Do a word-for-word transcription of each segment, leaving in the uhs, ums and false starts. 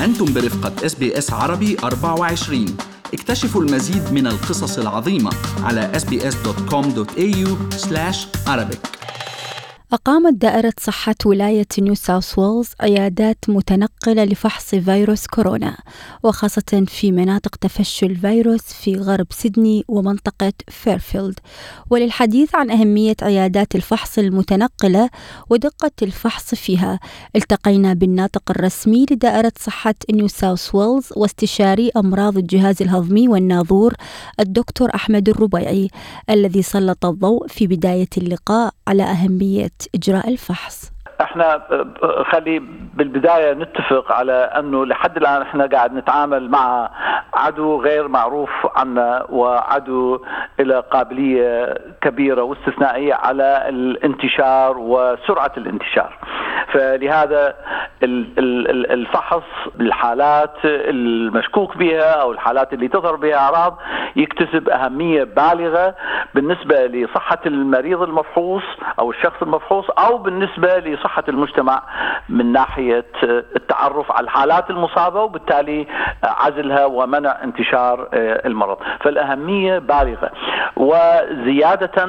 أنتم برفقة إس بي إس عربي أربعة وعشرين. اكتشفوا المزيد من القصص العظيمة على إس بي إس دوت كوم دوت إيه يو سلاش عربيك. أقامت دائرة صحة ولاية نيو ساوث ويلز عيادات متنقلة لفحص فيروس كورونا، وخاصة في مناطق تفشي الفيروس في غرب سيدني ومنطقة فيرفيلد. وللحديث عن أهمية عيادات الفحص المتنقلة ودقة الفحص فيها، التقينا بالناطق الرسمي لدائرة صحة نيو ساوث ويلز واستشاري أمراض الجهاز الهضمي والناظور الدكتور أحمد الربيعي، الذي سلط الضوء في بداية اللقاء على أهمية إجراء الفحص. احنا خلي بالبداية نتفق على انه لحد الان احنا قاعد نتعامل مع عدو غير معروف عنا، وعدو الى قابلية كبيرة واستثنائية على الانتشار وسرعة الانتشار. فلهذا الفحص الحالات المشكوك بها او الحالات اللي تظهر بها اعراض يكتسب اهمية بالغة بالنسبة لصحة المريض المفحوص او الشخص المفحوص، او بالنسبة لصحة المجتمع من ناحية التعرف على الحالات المصابة وبالتالي عزلها ومنع انتشار المرض. فالأهمية بالغة، وزيادة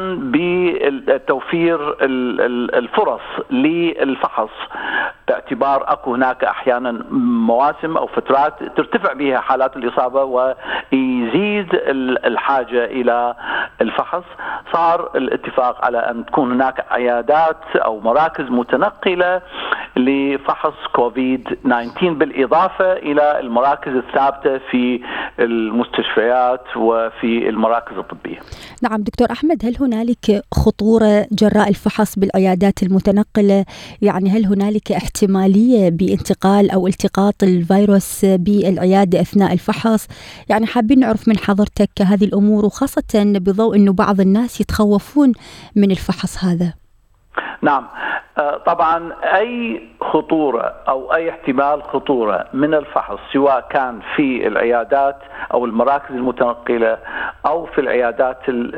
بتوفير الفرص للفحص باعتبار أكو هناك أحيانا مواسم أو فترات ترتفع بها حالات الإصابة ويزيد الحاجة إلى الفحص. صار الاتفاق على أن تكون هناك عيادات أو مراكز متنقلة لفحص كوفيد تسعة عشر بالإضافة إلى المراكز الثابتة في المستشفيات وفي المراكز الطبية. نعم دكتور أحمد، هل هنالك خطورة جراء الفحص بالعيادات المتنقلة؟ يعني هل هنالك احتمالية بانتقال أو التقاط الفيروس بالعيادة أثناء الفحص؟ يعني حابين نعرف من حضرتك هذه الأمور، وخاصة بضوء أنه بعض الناس يتخوفون من الفحص هذا. نعم طبعا أي خطورة أو أي احتمال خطورة من الفحص سواء كان في العيادات أو المراكز المتنقلة أو في العيادات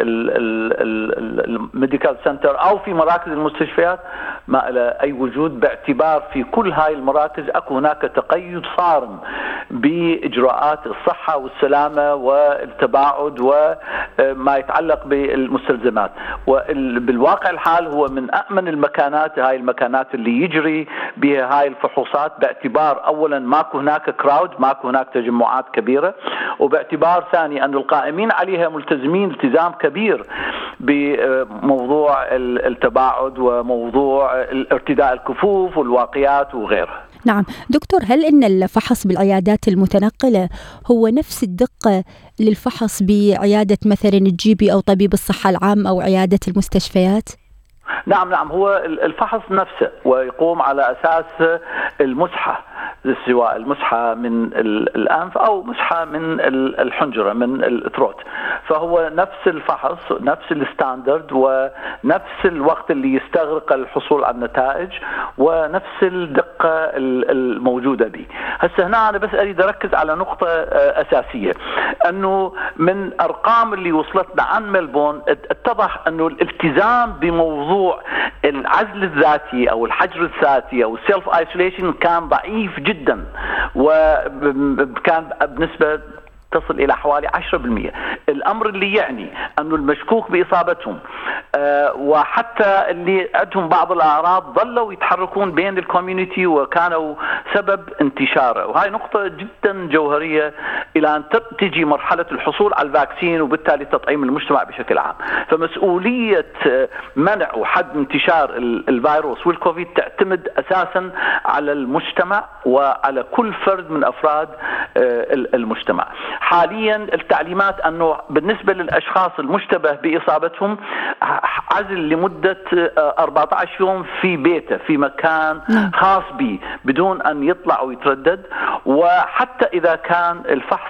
الميديكال سنتر أو في مراكز المستشفيات ما له أي وجود، باعتبار في كل هاي المراكز أكو هناك تقيد صارم بإجراءات الصحة والسلامة والتباعد وما يتعلق بالمستلزمات. وبالواقع الحال هو من أأمن المكانات هاي المكانات اللي يجري بها هاي الفحوصات، باعتبار أولا ماكو هناك كراود، ماكو هناك تجمعات كبيرة، وباعتبار ثاني أن القائمين عليها ملتزمين التزام كبير بموضوع التباعد وموضوع ارتداء الكفوف والواقيات وغيرها. نعم دكتور، هل إن الفحص بالعيادات المتنقلة هو نفس الدقة للفحص بعيادة مثلا الجيبي أو طبيب الصحة العام أو عيادة المستشفيات؟ نعم نعم هو الفحص نفسه ويقوم على أساس المسحة، سواء المسحة من الأنف أو مسحة من الحنجرة من الثروت، فهو نفس الفحص نفس الستاندرد ونفس الوقت اللي يستغرق الحصول على النتائج ونفس الدقة الموجودة به. هسه هنا أنا بس أريد أركز على نقطة أساسية، أنه من أرقام اللي وصلتنا عن ملبون اتضح أنه الالتزام بموضوع العزل الذاتي أو الحجر الذاتي أو السيلف ايسوليشن كان ضعيف جدا، وكان بنسبة تصل إلى حوالي عشرة بالمئة. الأمر اللي يعني أنه المشكوك بإصابتهم أه وحتى اللي عندهم بعض الأعراض ظلوا يتحركون بين الكوميونيتي وكانوا سبب انتشاره، وهاي نقطة جدا جوهرية إلى أن تجي مرحلة الحصول على الفاكسين وبالتالي تطعيم المجتمع بشكل عام. فمسؤولية منع وحد انتشار الفيروس والكوفيد تعتمد أساسا على المجتمع وعلى كل فرد من أفراد المجتمع. حاليا التعليمات أنه بالنسبة للأشخاص المشتبه بإصابتهم عزل لمدة أربعة عشر يوم في بيته في مكان خاص به بدون أن يطلع ويتردد، وحتى إذا كان الفحص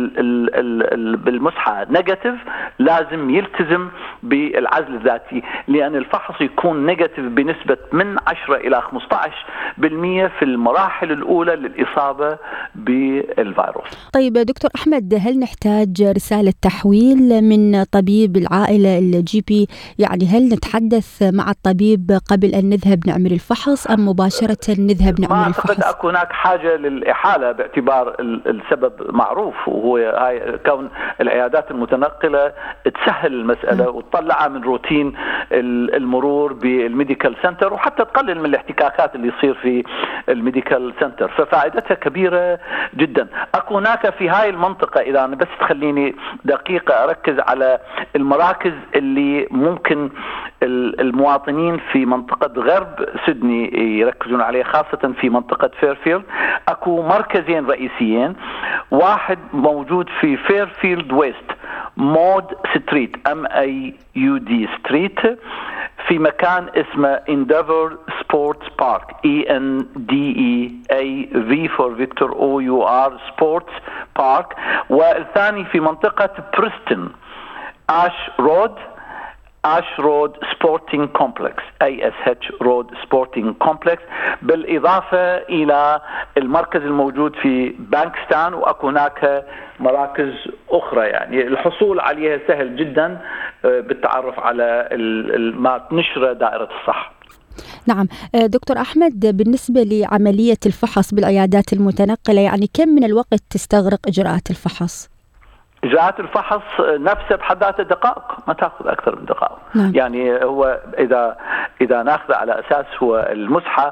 بالمسحة نيجاتيف لازم يلتزم بالعزل الذاتي، لأن الفحص يكون نيجاتيف بنسبة من عشرة إلى خمسة عشر بالمئة في المراحل الأولى للإصابة بالفيروس. طيب دكتور أحمد، هل نحتاج رسالة تحويل من طبيب العائلة الجي بي؟ يعني هل نتحدث مع الطبيب قبل أن نذهب نعمل الفحص أم مباشرة نذهب نعمل الفحص؟ ما أعتقد أكو هناك حاجة للإحالة باعتبار السبب معروف، وهو هاي كون العيادات المتنقلة تسهل المسألة وتطلعها من روتين المرور بالميديكال سنتر، وحتى تقلل من الاحتكاكات اللي يصير في الميديكال سنتر، ففائدتها كبيرة جدا. أكو هناك في هاي المنطقة، إذا أنا بس تخليني دقيقة أركز على المراكز اللي ممكن المواطنين في منطقة غرب سيدني يركزون عليه، خاصة في منطقة فيرفيلد. أكو مركزين رئيسيين، واحد موجود في فيرفيلد ويست مود ستريت ام اي يو دي ستريت، في مكان اسمه Endeavour Sports Park E N D E A V for Victor O U R Sports Park. والثاني في منطقة بريستون آش رود آش رود سبورتينج كومبلكس اي اس اتش رود سبورتينج كومبلكس، بالإضافة إلى المركز الموجود في بانكستان. وأكو هناك مراكز أخرى يعني الحصول عليها سهل جدا بالتعرف على ما تنشر دائرة الصحة. نعم دكتور أحمد، بالنسبة لعملية الفحص بالعيادات المتنقلة، يعني كم من الوقت تستغرق إجراءات الفحص؟ إجراءات الفحص نفسها بحد ذاتها دقائق، ما تأخذ أكثر من دقائق. نعم. يعني هو إذا إذا ناخذ على أساس هو المسحة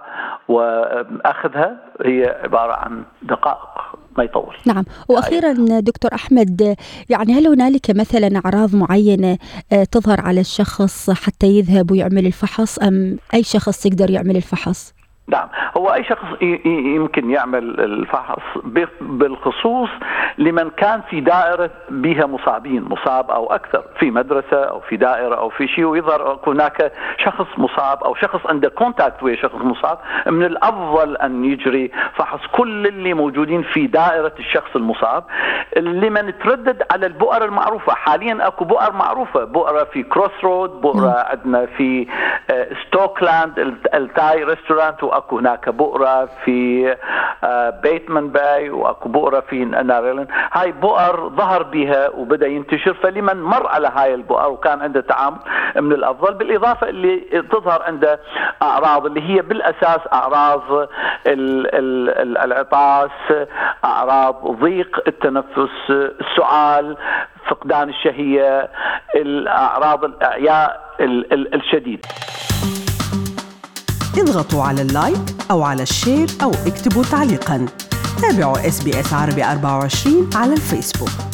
وأخذها هي عبارة عن دقائق، ما يطول. نعم. وأخيرا دكتور أحمد، يعني هل هنالك مثلا أعراض معينة تظهر على الشخص حتى يذهب ويعمل الفحص، أم أي شخص يقدر يعمل الفحص؟ نعم، هو أي شخص يمكن يعمل الفحص، بالخصوص لمن كان في دائرة بها مصابين، مصاب أو أكثر في مدرسة أو في دائرة أو في شيء، ويظهر هناك شخص مصاب أو شخص عنده كونتاكت ويا شخص مصاب، من الأفضل أن يجري فحص كل اللي موجودين في دائرة الشخص المصاب. لمن تردد على البؤر المعروفة، حاليا أكو بؤر معروفة، بؤرة في كروس رود، بؤرة عندنا في ستوكلاند التاي ريستورانت، واكو هناك بؤرة في بيتمان باي، واكو بؤرة في ناريلن. هاي بؤر ظهر بها وبدأ ينتشر، فلمن مر على هاي البؤر وكان عنده تعامل من الأفضل. بالإضافة اللي تظهر عنده أعراض اللي هي بالأساس أعراض العطاس، أعراض ضيق التنفس، السعال، فقدان الشهية، الأعراض الإعياء الشديد. اضغطوا على اللايك أو على الشير أو اكتبوا تعليقاً. تابعوا إس بي إس عربي أربعة وعشرين على الفيسبوك.